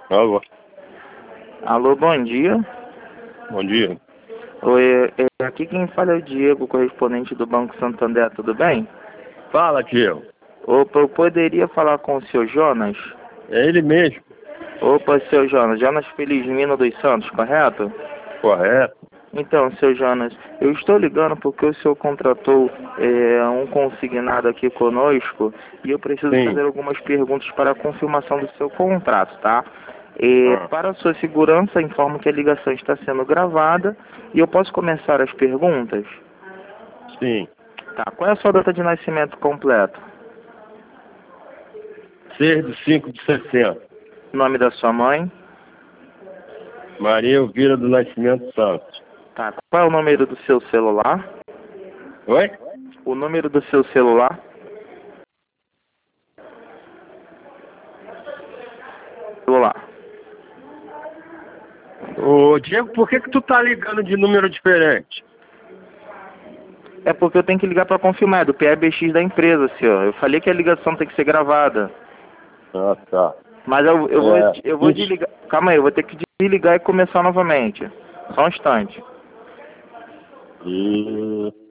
Alô, Alô, bom dia. bom dia. Oi, aqui quem fala é o Diego, correspondente do Banco Santander, tudo bem? Fala, tio. Opa, eu poderia falar com o seu Jonas? É ele mesmo, Opa, seu Jonas, Jonas Felizmino dos Santos, correto? correto? Então, seu Jonas, eu estou ligando porque o senhor contratou um consignado aqui conosco e eu preciso Sim. fazer algumas perguntas para a confirmação do seu contrato, tá? Ah, Para a sua segurança, informo que a ligação está sendo gravada e eu posso começar as perguntas? sim. Tá, qual é a sua data de nascimento completa? 6/5/60. Nome da sua mãe? Maria Elvira do Nascimento Santos. Tá, qual é o número do seu celular? Oi? O número do seu celular? Celular. Ô, Diego, por que tu tá ligando de número diferente? É porque eu tenho que ligar para confirmar, é do PBX da empresa, senhor. Eu falei que a ligação tem que ser gravada. Ah, tá. Mas eu vou Ixi. desligar. Calma aí, eu vou ter que desligar e começar novamente. Só um instante.